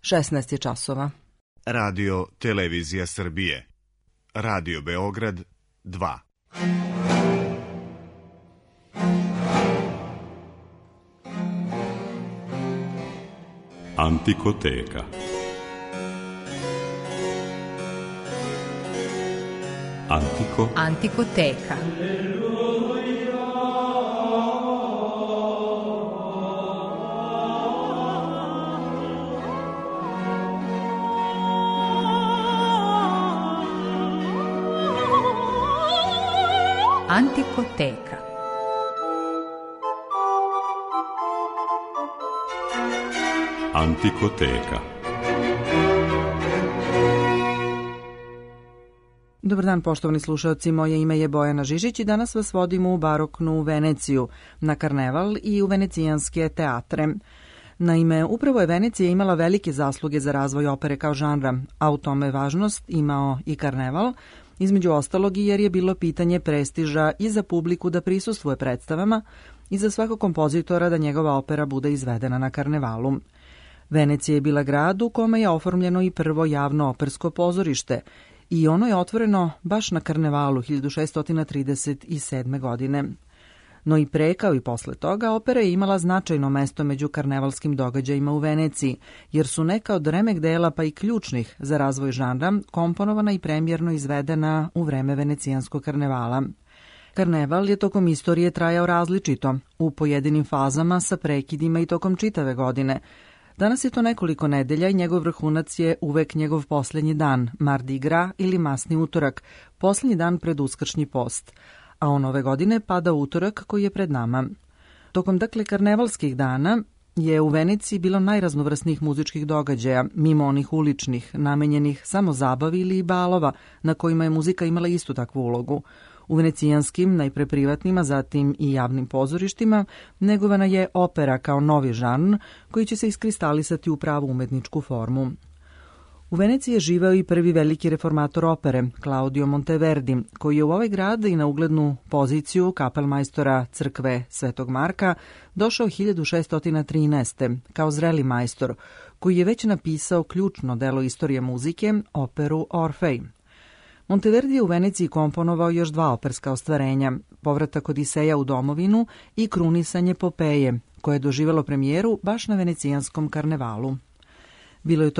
16 je časova. Radio Televizija Srbije. Radio Beograd 2. Antikoteka. Antikoteka. Antikoteka. Antikoteka. Dobar dan, poštovani slušalci, moje ime je Bojana Žižić i danas vas vodimo u baroknu Veneciju, na karneval i u venecijanske teatre. Naime, upravo je Venecija imala velike zasluge za razvoj opere kao žanra, a u tome važnost imao i karneval, između ostalog i jer je bilo pitanje prestiža i za publiku da prisustvuje predstavama i za svakog kompozitora da njegova opera bude izvedena na karnevalu. Venecija je bila grad u kome je oformljeno i prvo javno opersko pozorište i ono je otvoreno baš na karnevalu 1637. godine. No i pre kao i posle toga opera je imala značajno mesto među karnevalskim događajima u Veneciji, jer su neka od remek dela pa i ključnih za razvoj žanra komponovana i premijerno izvedena u vreme venecijanskog karnevala. Karneval je tokom istorije trajao različito, u pojedinim fazama sa prekidima i tokom čitave godine. Danas je to nekoliko nedelja i njegov vrhunac je uvek njegov posljednji dan, Mardi Gras ili masni utorak, posljednji dan pred uskršnji post, a on ove godine pada utorak koji je pred nama. Tokom karnevalskih dana je u Veneciji bilo najraznovrsnijih muzičkih događaja, mimo onih uličnih, namenjenih samo zabavi ili balova, na kojima je muzika imala istu takvu ulogu. U venecijanskim, najpre privatnim, a zatim i javnim pozorištima, negovana je opera kao novi žanr koji će se iskristalisati u pravu umetničku formu. U Veneciji je živeo i prvi veliki reformator opere, Claudio Monteverdi, koji je u ovaj grad i na uglednu poziciju kapelmajstora crkve Svetog Marka došao 1613. kao zreli majstor, koji je već napisao ključno delo istorije muzike, operu Orfej. Monteverdi je u Veneciji komponovao još dva operska ostvarenja, Povratak Odiseja u domovinu i Krunisanje Popeje, koje je doživelo premijeru baš na venecijanskom karnevalu. Bilo je to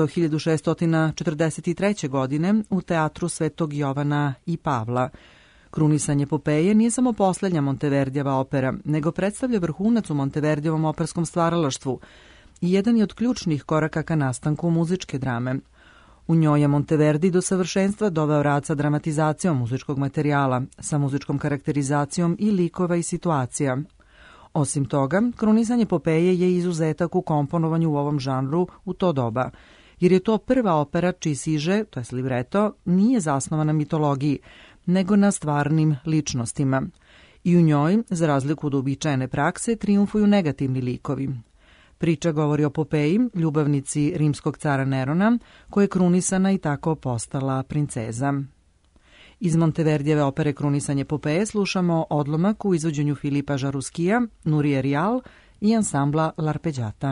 1643. godine u teatru Svetog Jovana i Pavla. Krunisanje Popeje nije samo posljednja Monteverdijeva opera, nego predstavlja vrhunac u Monteverdijevom operskom stvaralaštvu i jedan je od ključnih koraka ka nastanku muzičke drame. U njoj je Monteverdi do savršenstva doveo rad sa dramatizacijom muzičkog materijala, sa muzičkom karakterizacijom i likova i situacija. Osim toga, Krunisanje Popeje je izuzetak u komponovanju u ovom žanru u to doba, jer je to prva opera čiji siže, to je libreto, nije zasnovan na mitologiji, nego na stvarnim ličnostima. I u njoj, za razliku od uobičajene prakse, triumfuju negativni likovi. Priča govori o Popeji, ljubavnici rimskog cara Nerona, koja je krunisana i tako postala princeza. Iz Monteverdijeve opere Krunisanje Popeje slušamo odlomak u izvođenju Filipa Žaruskija, Nurije Rial i ansambla L'Arpeggiata.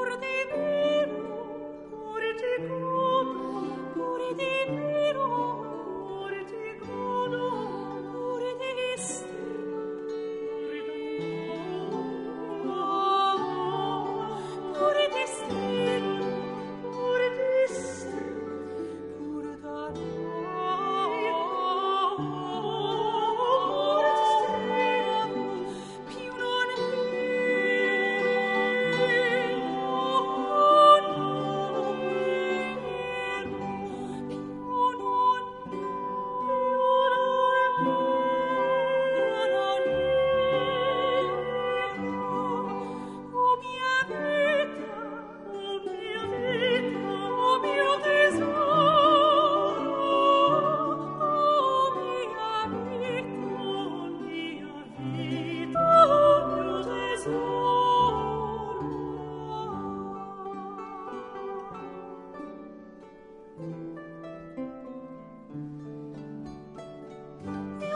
Pur di vero,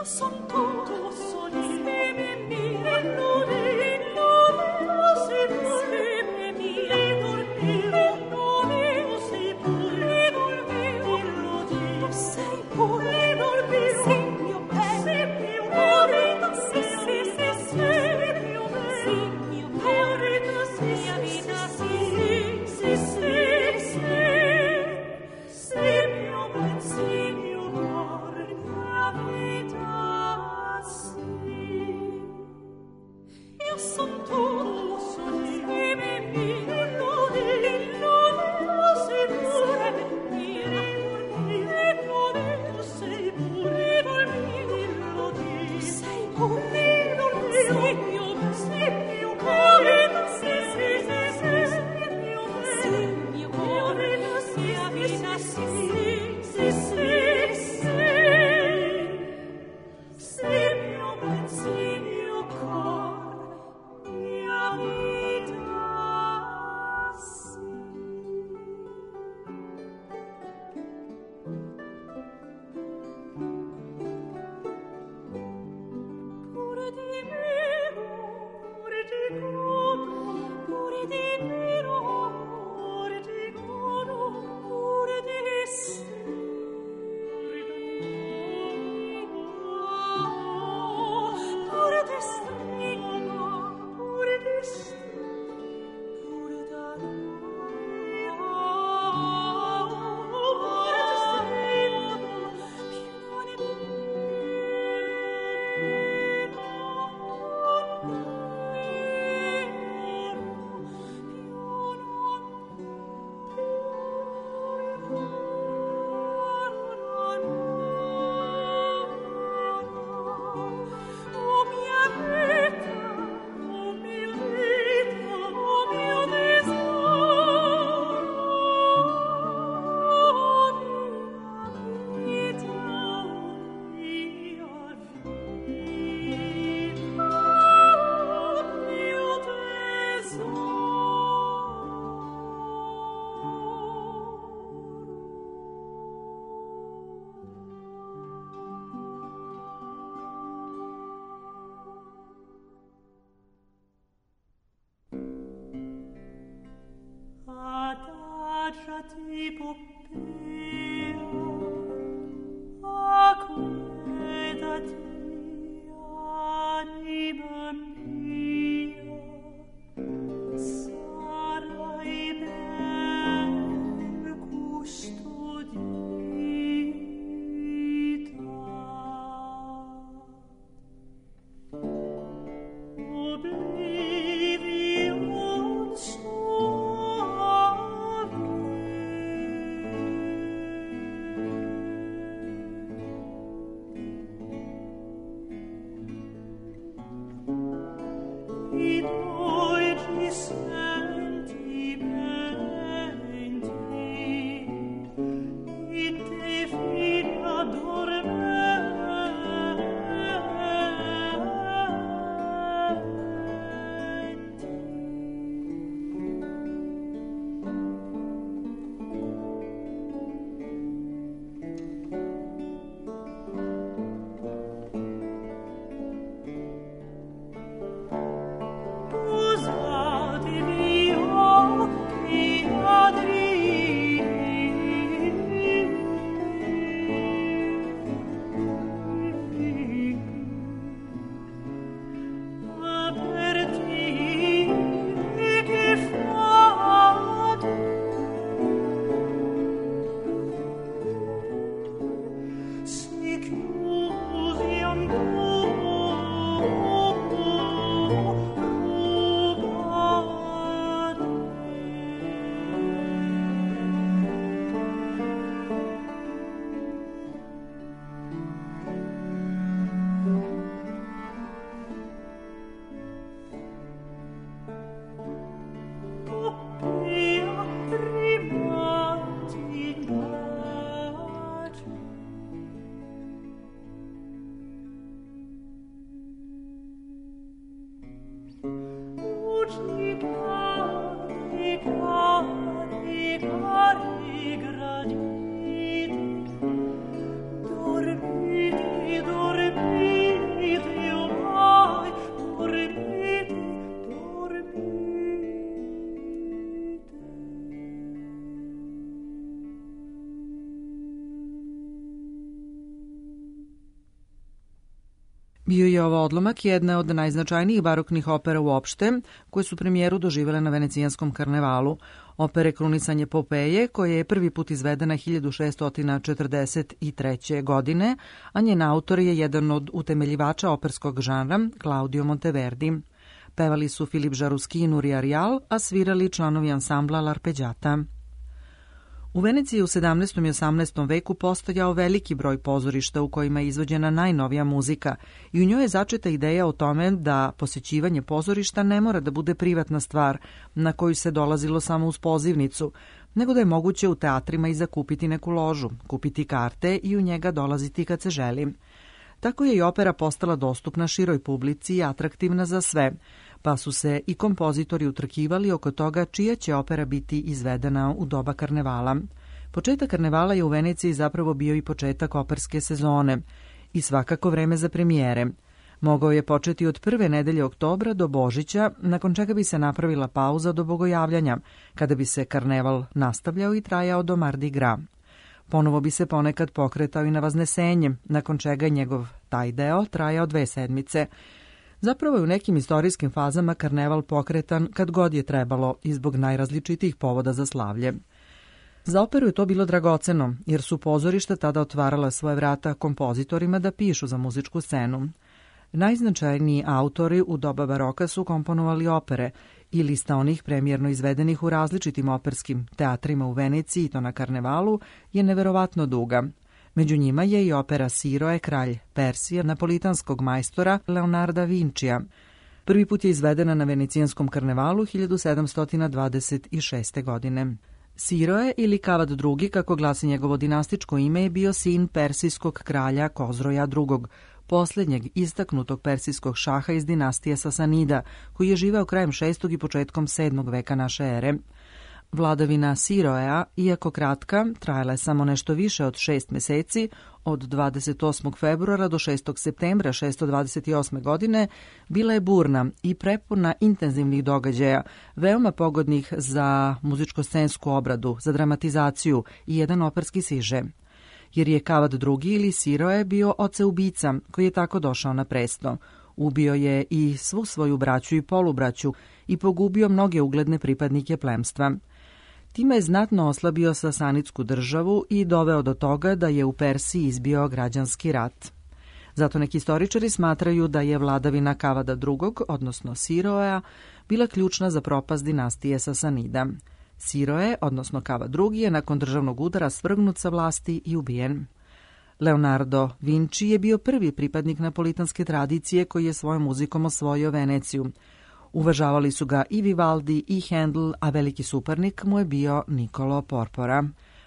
Dormiti, Bio je ovo odlomak jedne od najznačajnijih baroknih opera uopšte, koje su premijeru doživele na Venecijanskom karnevalu. Opere Krunisanje Popeje, koja je prvi put izvedena 1643. godine, a njen autor je jedan od utemeljivača operskog žanra, Claudio Monteverdi. Pevali su Filip Žaruski i Nuria Rial, a svirali članovi ansambla L'Arpeggiata. U Veneciji u 17. i 18. veku postojao veliki broj pozorišta u kojima je izvođena najnovija muzika i u njoj je začeta ideja o tome da posjećivanje pozorišta ne mora da bude privatna stvar na koju se dolazilo samo uz pozivnicu, nego da je moguće u teatrima i zakupiti neku ložu, kupiti karte i u njega dolaziti kad se želi. Tako je i opera postala dostupna široj publici i atraktivna za sve, pa su se i kompozitori utrkivali oko toga čija će opera biti izvedena u doba karnevala. Početak karnevala je u Veneciji zapravo bio i početak operske sezone i svakako vreme za premijere. Mogao je početi od prve nedelje oktobra do Božića, nakon čega bi se napravila pauza do Bogojavljanja, kada bi se karneval nastavljao i trajao do Mardi Gras. Ponovo bi se ponekad pokretao i na Vaznesenje, nakon čega je njegov taj deo trajao 2 sedmice. Zapravo je u nekim istorijskim fazama karneval pokretan kad god je trebalo i zbog najrazličitijih povoda za slavlje. Za operu je to bilo dragoceno, jer su pozorišta tada otvarala svoje vrata kompozitorima da pišu za muzičku scenu. Najznačajniji autori u doba baroka su komponovali opere i lista onih premijerno izvedenih u različitim operskim teatrima u Veneciji i to na karnevalu je neverovatno duga. Među njima je i opera Siroe, kralj Persije, napolitanskog majstora Leonarda Vincija. Prvi put je izvedena na Venecijanskom karnevalu 1726. godine. Siroe ili Kavad II, kako glasi njegovo dinastičko ime, je bio sin persijskog kralja Kozroja II, posljednjeg istaknutog persijskog šaha iz dinastije Sasanida, koji je živeo krajem 6. i početkom 7. veka naše ere. Vladavina Siroea, iako kratka, trajala je samo nešto više od 6 meseci, od 28. februara do 6. septembra 628. godine, bila je burna i prepuna intenzivnih događaja, veoma pogodnih za muzičko-scensku obradu, za dramatizaciju i jedan operski siže. Jer je Kavad II ili Siroe bio oceubica koji je tako došao na presto. Ubio je i svu svoju braću i polubraću i pogubio mnoge ugledne pripadnike plemstva. Time je znatno oslabio Sasanitsku državu i doveo do toga da je u Persiji izbio građanski rat. Zato neki istoričari smatraju da je vladavina Kavada II, odnosno Siroea, bila ključna za propast dinastije Sasanida. Siroe, odnosno Kavad II, je nakon državnog udara svrgnut sa vlasti i ubijen. Leonardo Vinci je bio prvi pripadnik napolitanske tradicije koji je svojom muzikom osvojio Veneciju. Uvažavali su ga i Vivaldi i Handel, a veliki suparnik mu je bio Niccolo Porpora.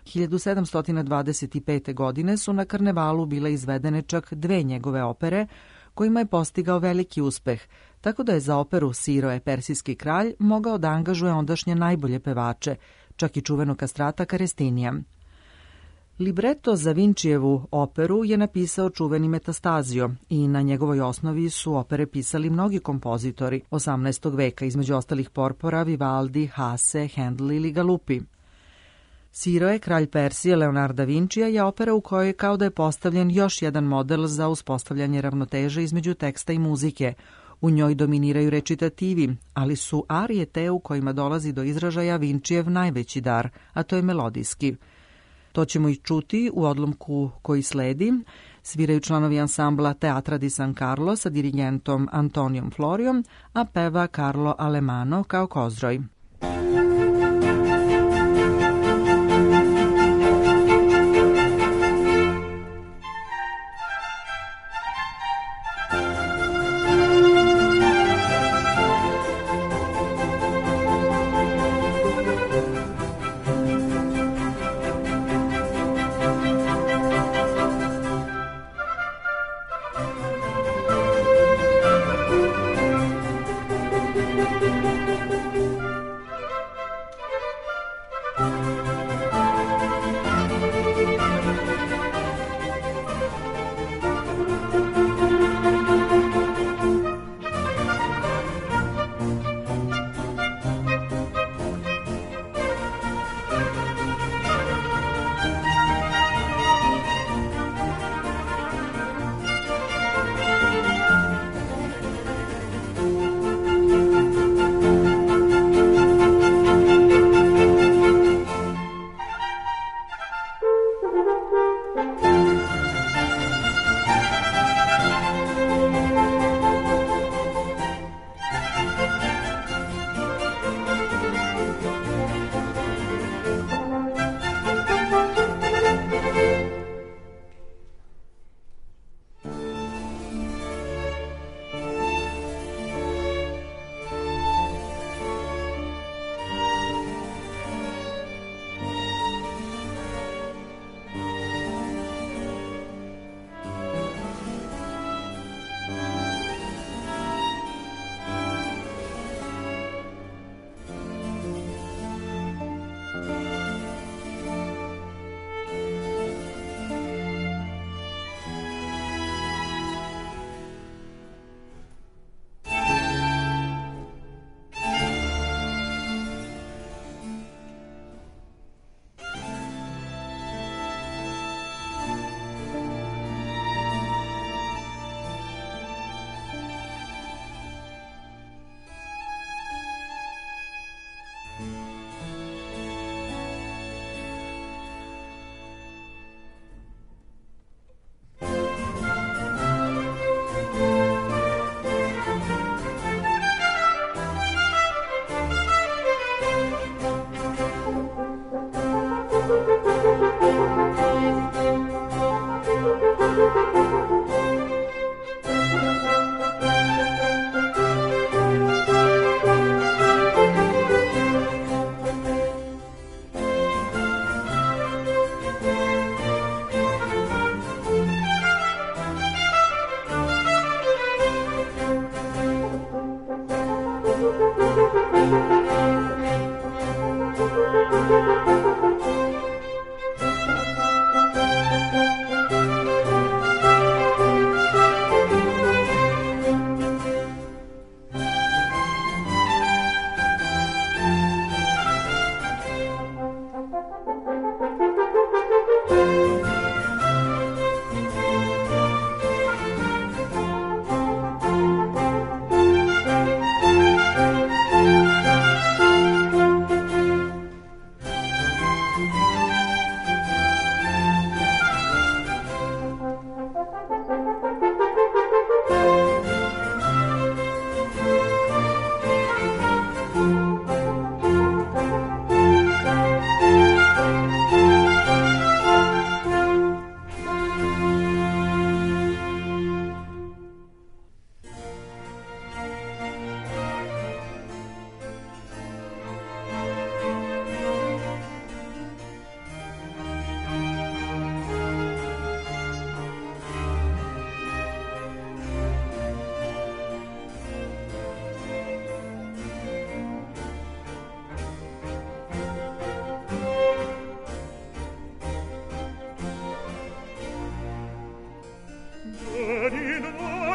1725. godine su na karnevalu bile izvedene čak 2 njegove opere, kojima je postigao veliki uspeh, tako da je za operu Siroe, persijski kralj, mogao da angažuje ondašnje najbolje pevače, čak i čuvenog kastrata Karestinija. Libreto za Vincijevu operu je napisao čuveni Metastazio i na njegovoj osnovi su opere pisali mnogi kompozitori 18. veka, između ostalih Porpora, Vivaldi, Hasse, Handel ili Galuppi. Siroe, kralj Persije Leonarda Vincija je opera u kojoj kao da je postavljen još jedan model za uspostavljanje ravnoteže između teksta i muzike. U njoj dominiraju recitativi, ali su arije te u kojima dolazi do izražaja Vincijev najveći dar, a to je melodijski. To ćemo i čuti u odlomku koji sledi. Sviraju članovi ansambla Teatra di San Carlo sa dirigentom Antonijom Florijom, a peva Carlo Alemano kao Kozroj.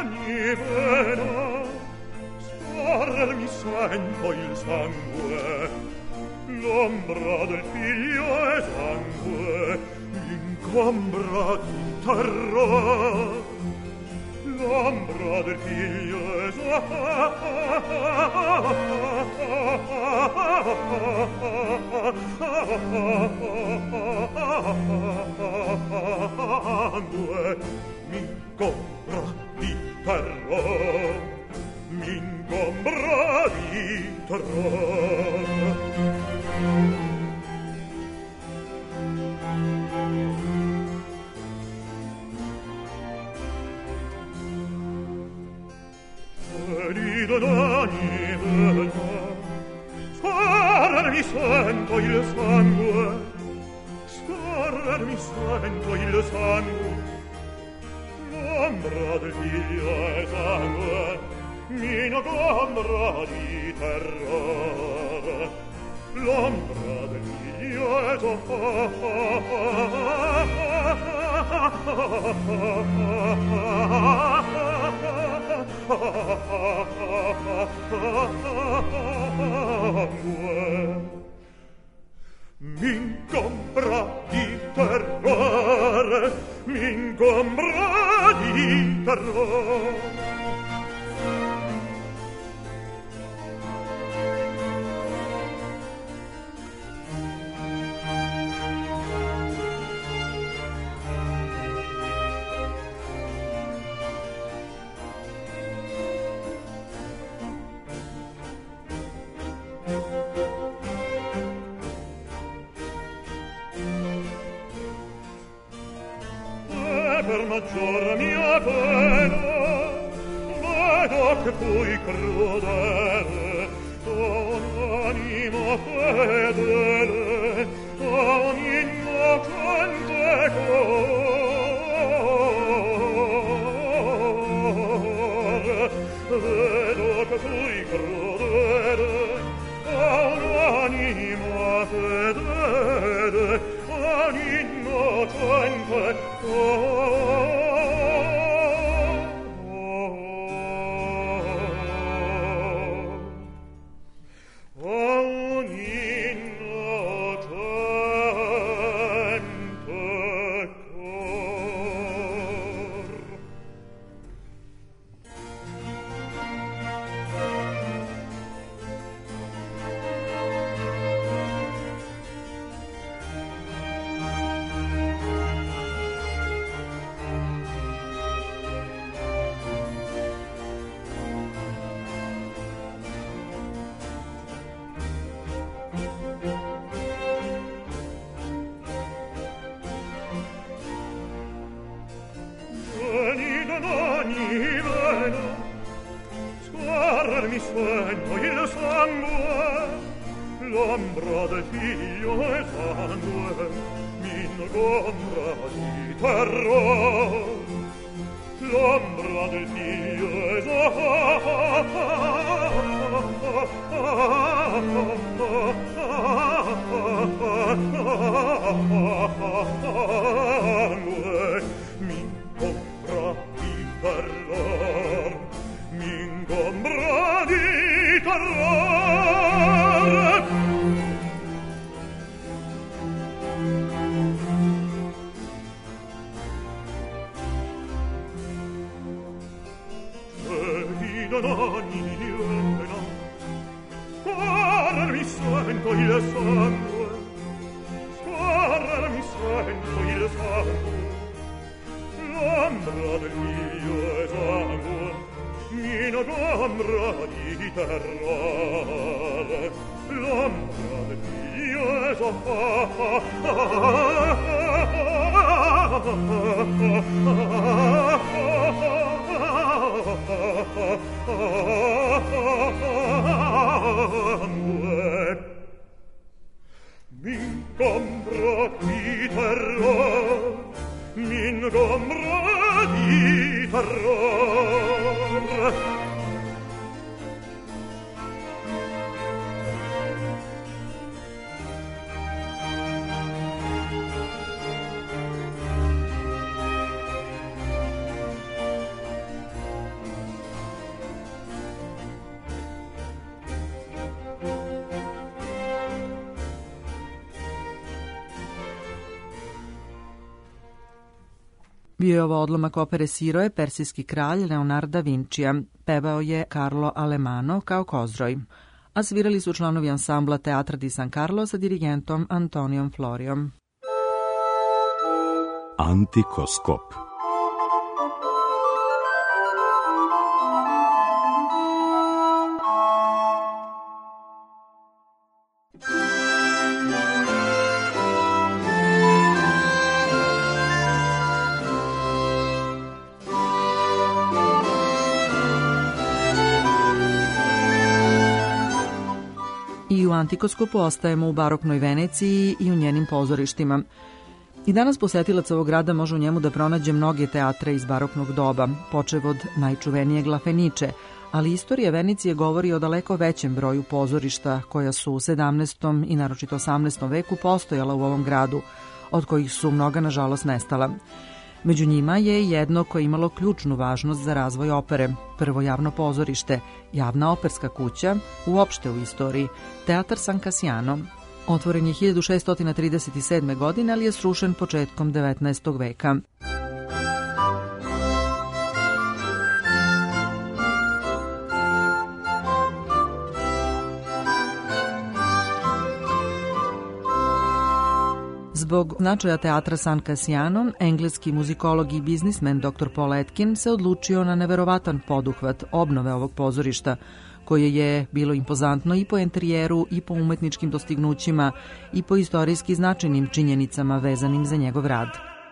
ogni vena, scorrer mi sento il sangue, l'ombra del figlio esangue, incombra di terror, l'ombra del figlio esangue, m'ingombra di terror, m'ingombra di terror. Rido d'ogni vena, scorrer mi sento il sangue, scorrer mi sento il sangue, l'ombra del figlio esangue, m'ingombra di terror, l'ombra del figlio m'ingombra di terror, m'ingombra di terror. Per maggior mia pena vedo che fui crudele, un'anima fedele, un innocente cuore. Vedo che fui crudele, un'anima fedele, un innocente mi sento il sangue, l'ombra del figlio esangue, m'ingombra di terror, l'ombra del figlio esangue, m'ingombra di terror, m'ingombra di terror. Non ogni vena, scorrer mi sento il sangue, scorrer mi sento il sangue, l'ombra del mio esangue, m'ingombra di terror, l'ombra del mio m'ingombra di terror, m'ingombra di terror. Bio je ovo odlomak opere Siroe, Persijski kralj Leonardo da Vincija. Pevao je Carlo Alemano kao Kozroj, a svirali su članovi ansambla Teatra di San Carlo sa dirigentom Antonijom Florijom. Antikoskop. I u Antikoskopu ostajemo u baroknoj Veneciji i u njenim pozorištima. I danas posetilac ovog grada može u njemu da pronađe mnoge teatre iz baroknog doba, počev od najčuvenijeg La Fenice, ali istorija Venecije govori o daleko većem broju pozorišta koja su u 17. i naročito 18. veku postojala u ovom gradu, od kojih su mnoga nažalost nestala. Među njima je jedno koje je imalo ključnu važnost za razvoj opere, prvo javno pozorište, javna operska kuća, uopšte u istoriji, Teatar San Cassiano. Otvoren je 1637. godine, ali je srušen početkom 19. veka. Zbog značaja Teatra San Cassiano, engleski muzikolog i biznismen dr. Paul Etkin se odlučio na neverovatan poduhvat obnove ovog pozorišta, koje je bilo impozantno i po enterijeru i po umetničkim dostignućima i po istorijski značajnim činjenicama vezanim za njegov rad.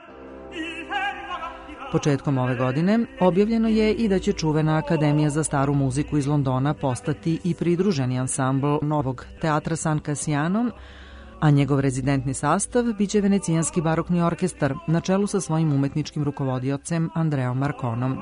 Početkom ove godine objavljeno je i da će čuvena Akademija za staru muziku iz Londona postati i pridruženi ansambl novog Teatra San Cassiano, a njegov rezidentni sastav biće Venecijanski barokni orkestar na čelu sa svojim umetničkim rukovodiocem Andreom Marconom.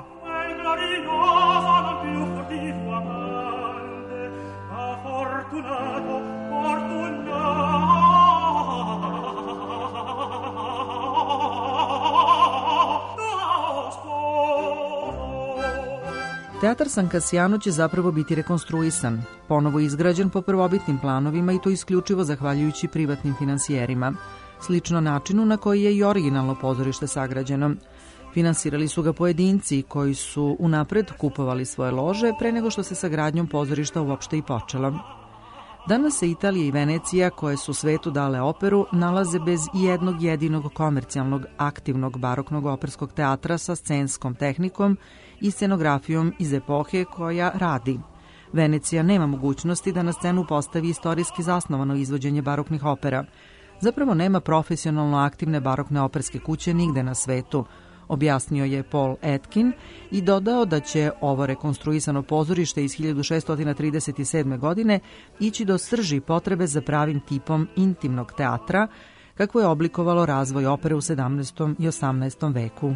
Teatar San Cassiano će zapravo biti rekonstruisan, ponovo izgrađen po prvobitnim planovima i to isključivo zahvaljujući privatnim finansijerima, slično načinu na koji je i originalno pozorište sagrađeno. Finansirali su ga pojedinci koji su unapred kupovali svoje lože pre nego što se sa gradnjom pozorišta uopšte i počelo. Danas se Italija i Venecija, koje su svetu dale operu, nalaze bez jednog jedinog komercijalnog, aktivnog baroknog operskog teatra sa scenskom tehnikom i scenografijom iz epohe koja radi. Venecija nema mogućnosti da na scenu postavi istorijski zasnovano izvođenje baroknih opera. Zapravo nema profesionalno aktivne barokne operske kuće nigde na svetu, objasnio je Paul Etkin i dodao da će ovo rekonstruisano pozorište iz 1637. godine ići do srži potrebe za pravim tipom intimnog teatra, kako je oblikovalo razvoj opere u 17. i 18. veku.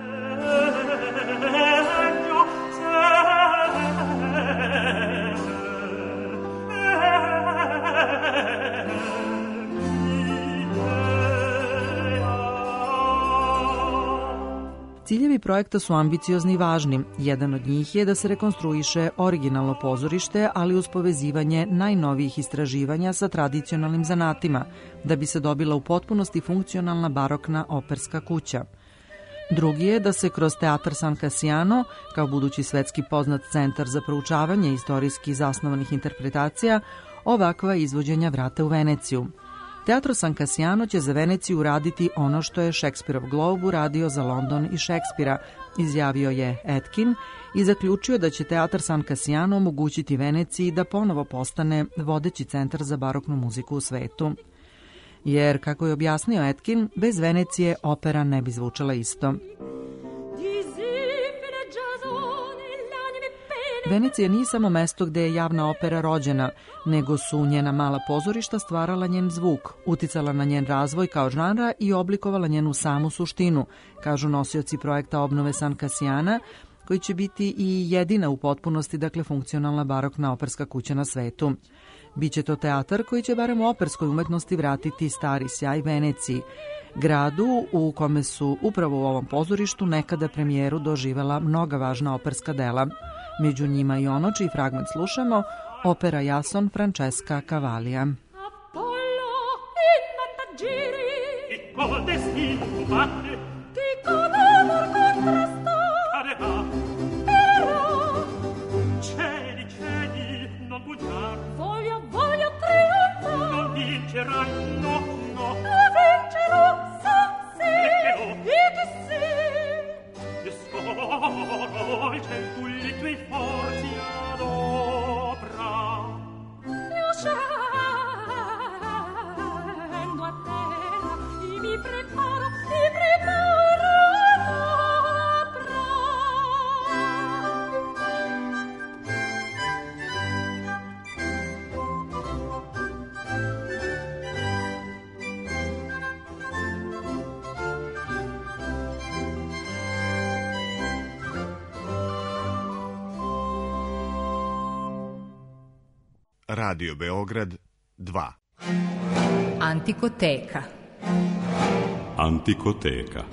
Ciljevi projekta su ambiciozni i važni. Jedan od njih je da se rekonstruiše originalno pozorište, ali uz povezivanje najnovijih istraživanja sa tradicionalnim zanatima, da bi se dobila u potpunosti funkcionalna barokna operska kuća. Drugi je da se kroz Teatar San Cassiano, kao budući svetski poznat centar za proučavanje istorijski zasnovanih interpretacija, ovakva izvođenja vrate u Veneciju. Teatro San Cassiano će za Veneciju uraditi ono što je Šekspirov Glob uradio za London i Šekspira, izjavio je Etkin i zaključio da će Teatar San Cassiano omogućiti Veneciji da ponovo postane vodeći centar za baroknu muziku u svetu. Jer, kako je objasnio Etkin, bez Venecije opera ne bi zvučala isto. Venecija nije samo mesto gde je javna opera rođena, nego su njena mala pozorišta stvarala njen zvuk, uticala na njen razvoj kao žanra i oblikovala njenu samu suštinu, kažu nosioci projekta obnove San Cassiana, koji će biti i jedina u potpunosti, dakle, funkcionalna barokna operska kuća na svetu. Biće to teatar koji će barem u operskoj umetnosti vratiti stari sjaj Veneciji, gradu u kome su upravo u ovom pozorištu nekada premijeru doživela mnoga važna operska dela. Među njima i ono čiji fragment slušamo, opera Jason Francesca Cavallia. Apollo in Montaggiri, il destino batte, ti codevo Radio Beograd 2. Antikoteka. Antikoteka.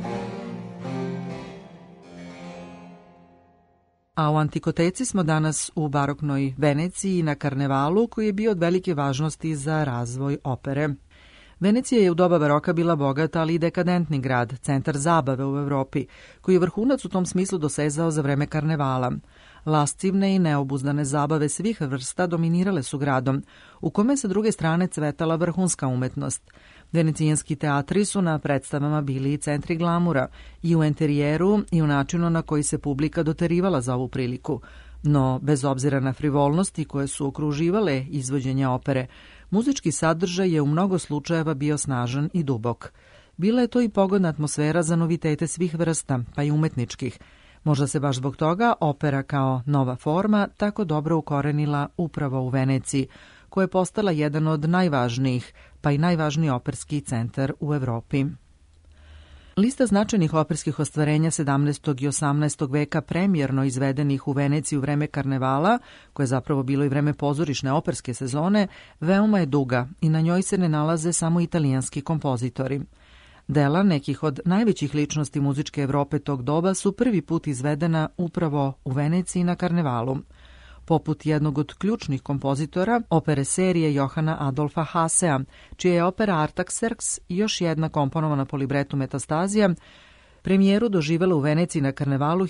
A u Antikoteci smo danas u baroknoj Veneciji na karnevalu koji je bio od velike važnosti za razvoj opere. Venecija je u doba baroka bila bogata, ali i dekadentni grad, centar zabave u Evropi, koji je vrhunac u tom smislu dosezao za vreme karnevala. Lascivne i neobuzdane zabave svih vrsta dominirale su gradom, u kome sa druge strane cvetala vrhunska umetnost. Venecijanski teatri su na predstavama bili i centri glamura, i u enterijeru i u načinu na koji se publika doterivala za ovu priliku. No, bez obzira na frivolnosti koje su okruživale izvođenje opere, muzički sadržaj je u mnogo slučajeva bio snažan i dubok. Bila je to i pogodna atmosfera za novitete svih vrsta, pa i umetničkih. Možda se baš zbog toga opera kao nova forma tako dobro ukorenila upravo u Veneciji, koja je postala jedan od najvažnijih, pa i najvažniji operski centar u Evropi. Lista značajnih operskih ostvarenja 17. i 18. veka premijerno izvedenih u Veneciji u vreme karnevala, koje je zapravo bilo i vreme pozorišne operske sezone, veoma je duga i na njoj se ne nalaze samo italijanski kompozitori. Dela nekih od najvećih ličnosti muzičke Evrope tog doba su prvi put izvedena upravo u Veneciji na karnevalu. Poput jednog od ključnih kompozitora, opere serije Johana Adolfa Hassea, čija je opera Artaxerxes i još jedna komponovana po libretu Metastazija, premijeru doživela u Veneciji na karnevalu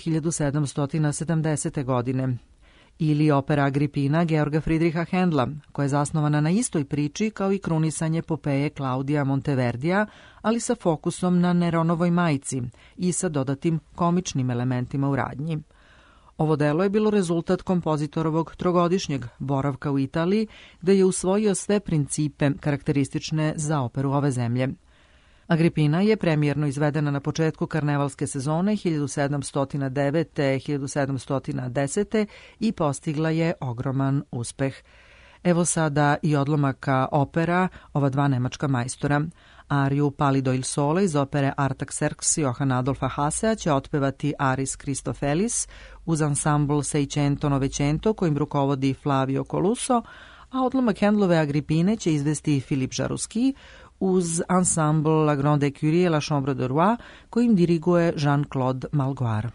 1770. godine. Ili opera Agripina Georga Friedricha Händla, koja je zasnovana na istoj priči kao i krunisanje Popeje Klaudija Monteverdija, ali sa fokusom na Neronovoj majci i sa dodatim komičnim elementima u radnji. Ovo delo je bilo rezultat kompozitorovog trogodišnjeg boravka u Italiji, gde je usvojio sve principe karakteristične za operu ove zemlje. Agripina je premijerno izvedena na početku karnevalske sezone 1709-1710 i postigla je ogroman uspeh. Evo sada i odlomaka opera ova dva nemačka majstora. Ariju Palido il Sole iz opere Artaxerxes Johana Adolfa Hassea će otpevati Aris Christofelis uz ansambl Seicento Novecento kojim rukovodi Flavio Colusso, a odlomak Händlove Agripine će izvesti Filip Jaruski uz ansambl La Grande Écurie et La Chambre de Roi kojim diriguje Jean-Claude Malgoire.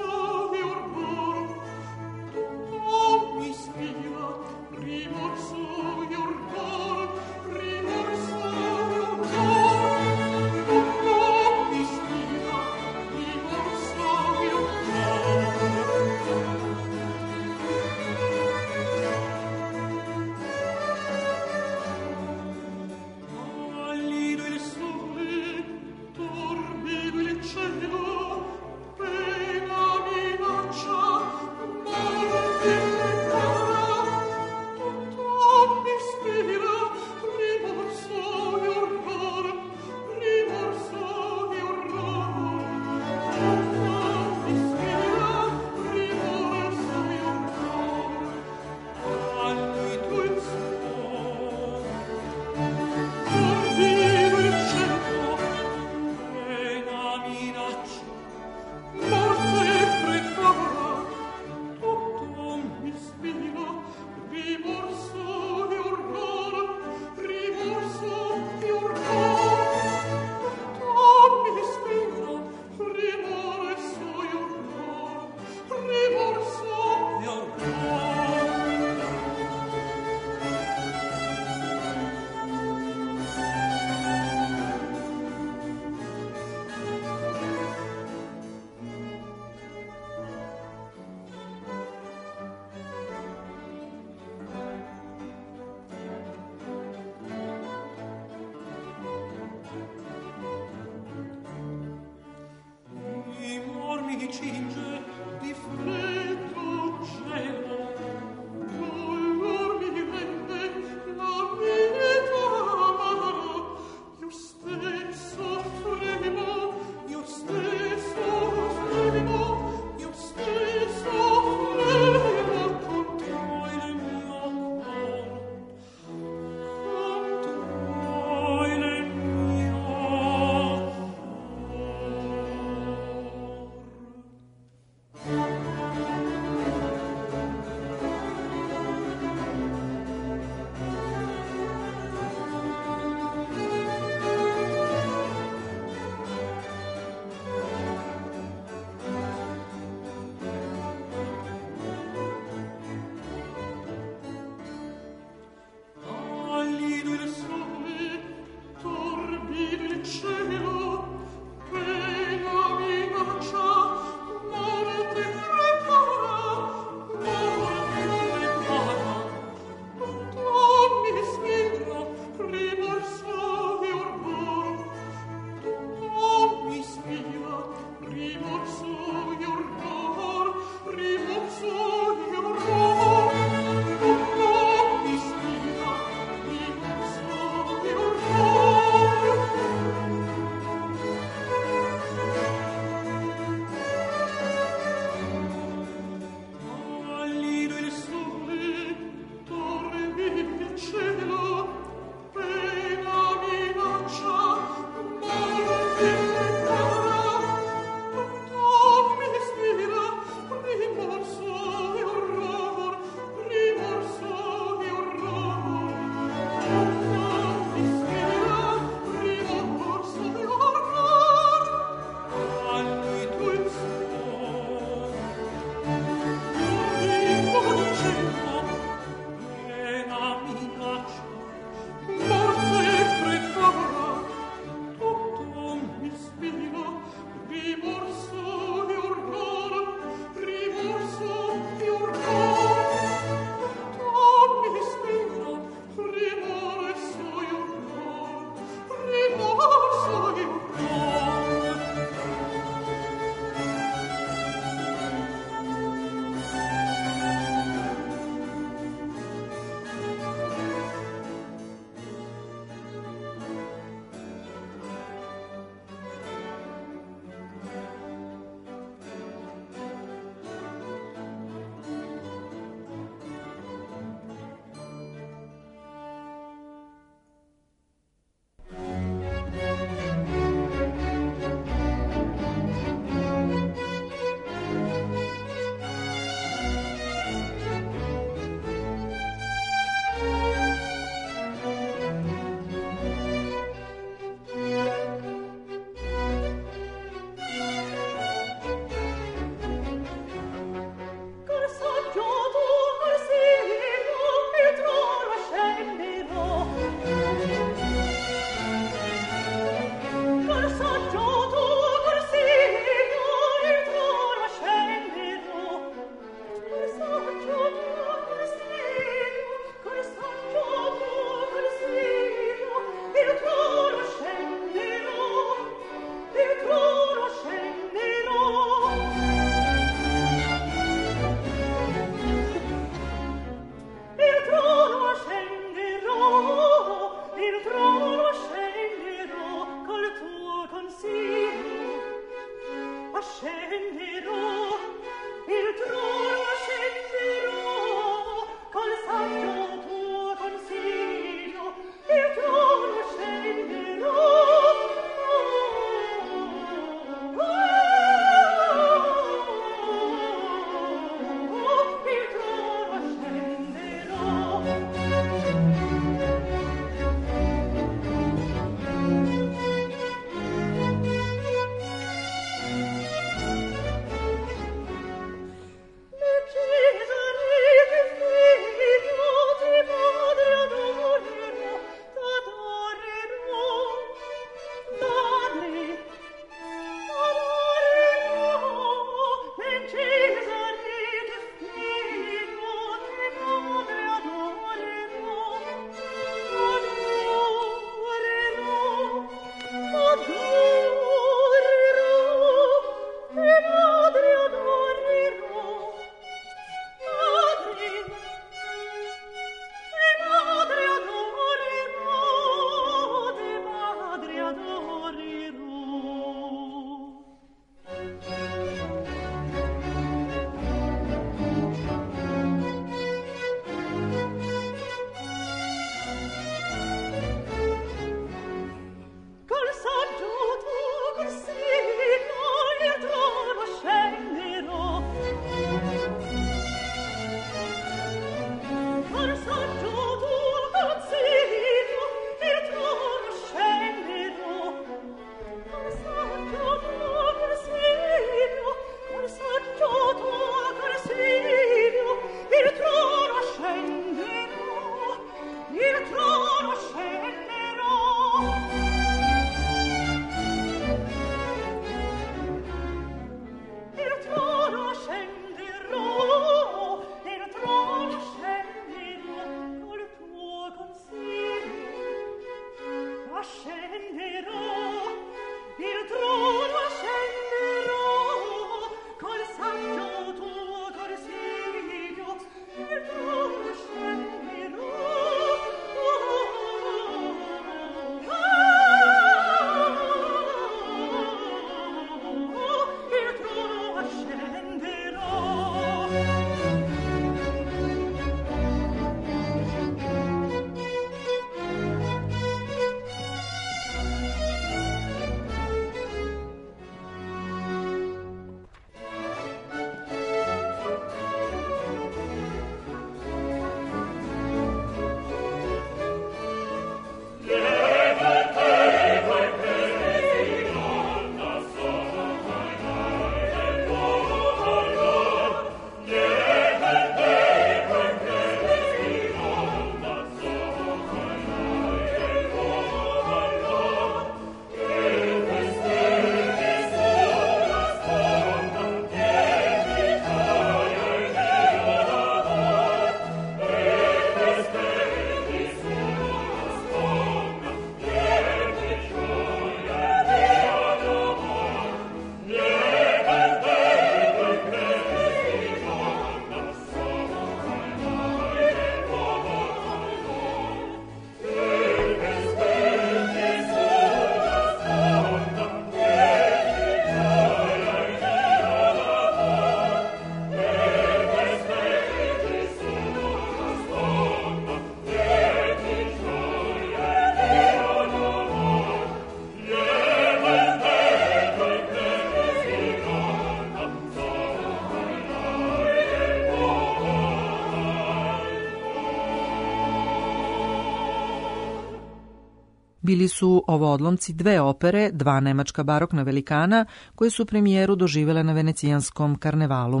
Bili su ovo odlomci dve opere, dva nemačka barokna velikana, koje su premijeru doživele na venecijanskom karnevalu.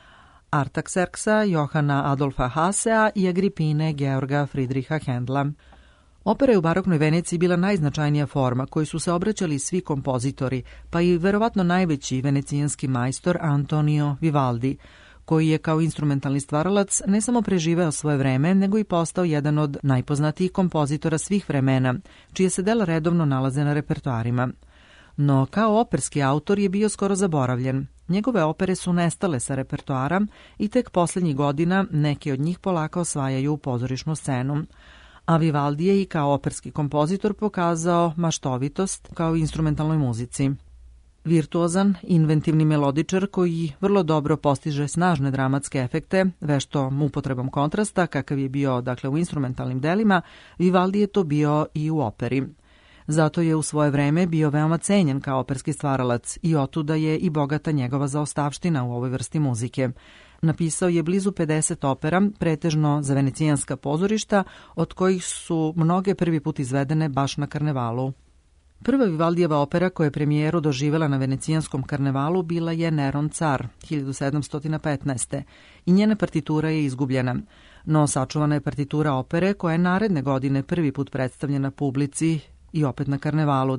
Artaxerxa Johana Adolfa Hasea i Agripine Georga Friedricha Händla. Opera je u baroknoj Veneciji bila najznačajnija forma koju su se obraćali svi kompozitori, pa i verovatno najveći venecijanski majstor Antonio Vivaldi, koji je kao instrumentalni stvaralac ne samo preživeo svoje vreme, nego i postao jedan od najpoznatijih kompozitora svih vremena, čije se dela redovno nalaze na repertoarima. No, kao operski autor je bio skoro zaboravljen. Njegove opere su nestale sa repertoara i tek posljednjih godina neke od njih polako osvajaju pozorišnu scenu. A Vivaldi je i kao operski kompozitor pokazao maštovitost kao instrumentalnoj muzici. Virtuozan, inventivni melodičar koji vrlo dobro postiže snažne dramatske efekte, veštom upotrebom kontrasta, kakav je bio u instrumentalnim delima, Vivaldi je to bio i u operi. Zato je u svoje vreme bio veoma cenjen kao operski stvaralac i otuda je i bogata njegova zaostavština u ovoj vrsti muzike. Napisao je blizu 50 opera, pretežno za venecijanska pozorišta, od kojih su mnoge prvi put izvedene baš na karnevalu. Prva Vivaldijeva opera koja je premijeru doživjela na venecijanskom karnevalu bila je Neron car 1715. i njena partitura je izgubljena, no sačuvana je partitura opere koja je naredne godine prvi put predstavljena publici i opet na karnevalu,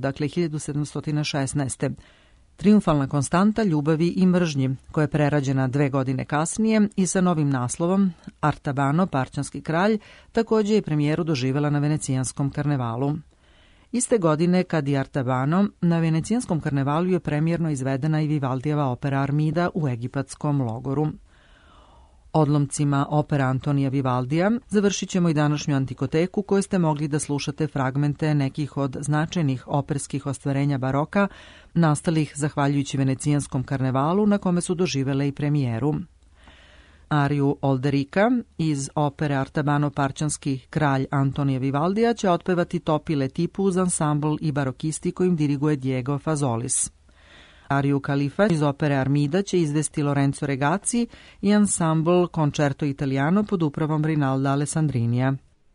1716. Triumfalna konstanta ljubavi i mržnji, koja je prerađena 2 godine kasnije i sa novim naslovom Artabano, parćanski kralj, također je premijeru doživjela na venecijanskom karnevalu. Iste godine, kad i Artabano, na venecijanskom karnevalu je premijerno izvedena i Vivaldijeva opera Armida u egipatskom logoru. Odlomcima opera Antonija Vivaldija završit ćemo i današnju antikoteku koju ste mogli da slušate fragmente nekih od značajnih operskih ostvarenja baroka, nastalih zahvaljujući venecijanskom karnevalu na kome su doživele i premijeru. Ariju Olderika iz opere Artabano-Parčanski kralj Antonije Vivaldija će otpevati Topile Tipu uz ansambl i barokisti kojim diriguje Diego Fazolis. Ariju Kalifa iz opere Armida će izvesti Lorenzo Regazzi i ansambl Concerto Italiano pod upravom Rinalda Alessandrinija.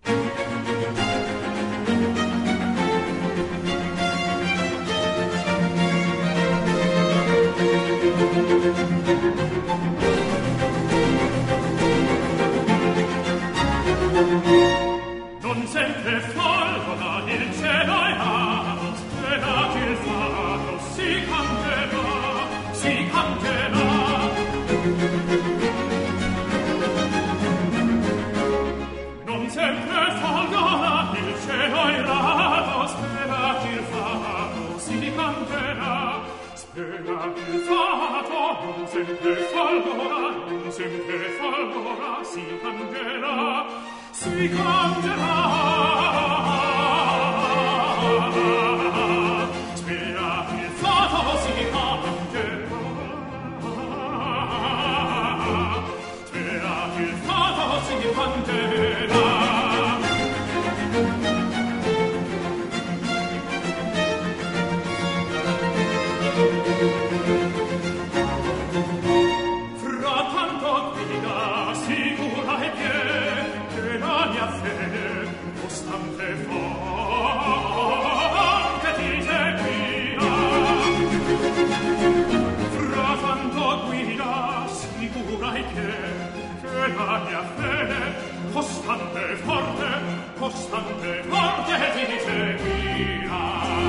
Non sempre folgora il cielo e l'aria, spiegato il fato, si canterà, si canterà. Non sempre folgora il cielo e l'aria, spiegato il fato, si canterà. Spiegato il fato, non sempre folgora, non sempre folgora, si canterà. Si canterà, spera il fato si canterà, spera il fato si canterà. Frattanto guida sicura e piena la mia fede, costante e forte ti seguirà. Frattanto guida sicura e che la mia fede, costante e forte ti seguirà.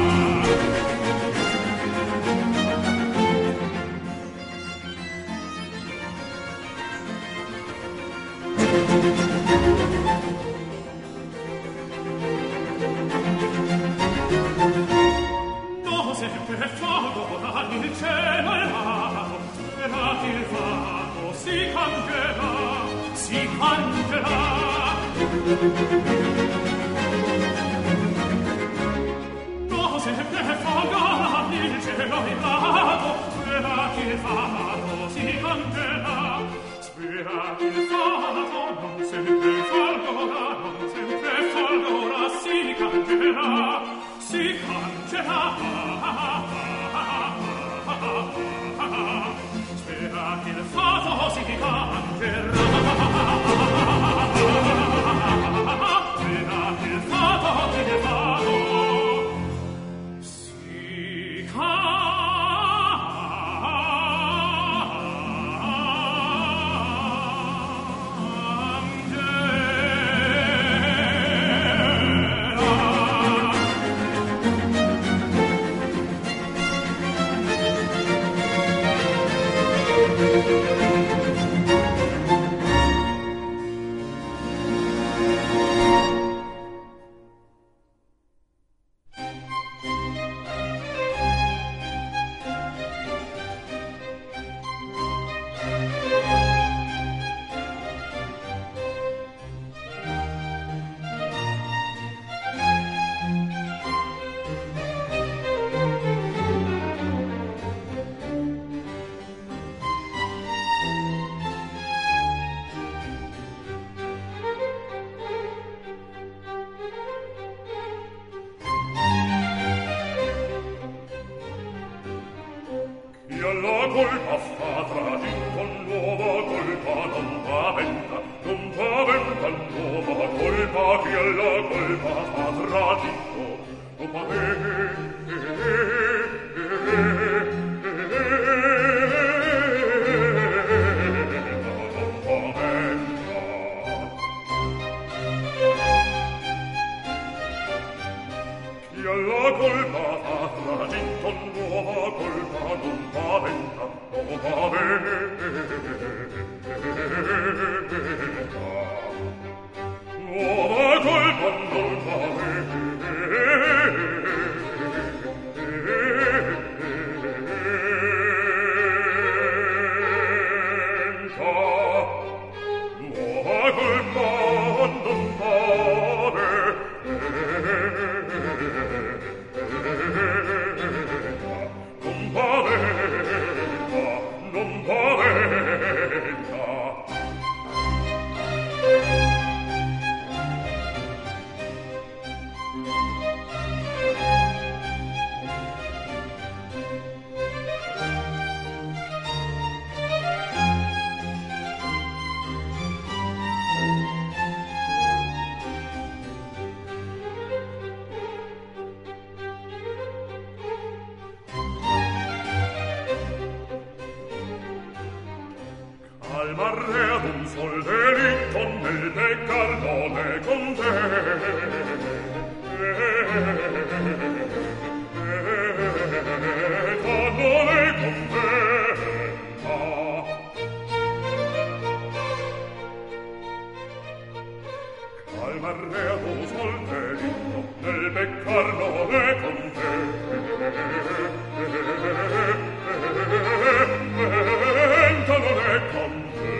No sempre folgora il cielo e l'aria, sperato il fato si canterà, si canterà. No sempre folgora il cielo e l'aria, sperato il fato si canterà. Sperato il fato, non sempre folgora, si canterà, si canterà. Sperato il fato, si canterà. Sperato il fato, si canterà. La colpa fa tradito, nuova colpa non paventa, nuova colpa che alla colpa fa tradito, non la colpa fa tradito, nuova colpa non paventa, nuova colpa non paventa. Calmarredum sol delitto nel peccardone con te. Cannone con te. Calmarredum sol delitto nel peccardone con te. Cannone con te.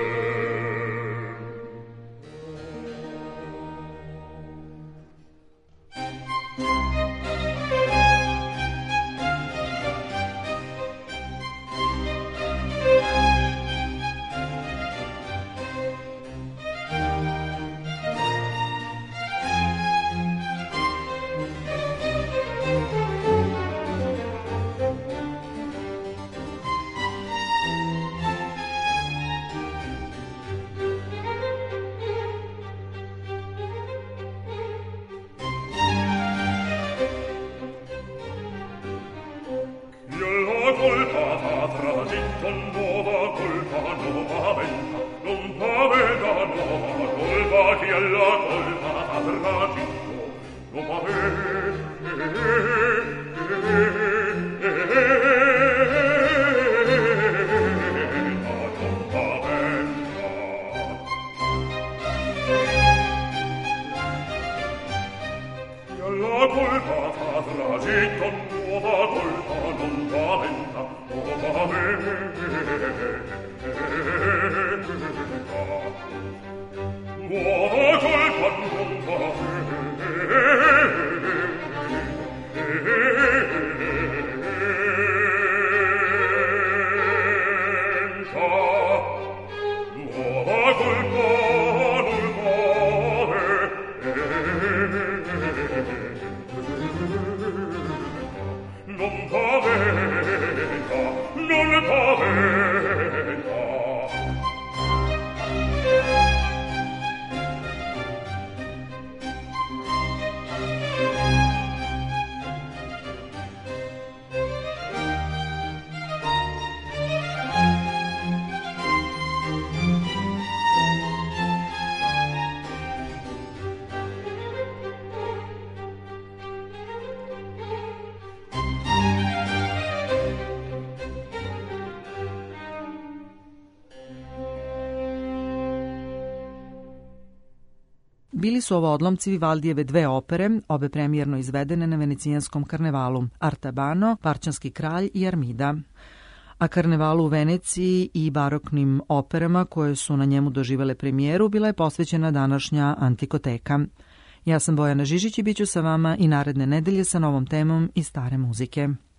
Bili su ovo odlomci Vivaldijeve dve opere, obe premijerno izvedene na Venecijanskom karnevalu, Artabano, Parčanski kralj i Armida. A karnevalu u Veneciji i baroknim operama koje su na njemu doživele premijeru bila je posvećena današnja Antikoteka. Ja sam Bojana Žižić i bit ću sa vama i naredne nedelje sa novom temom iz stare muzike.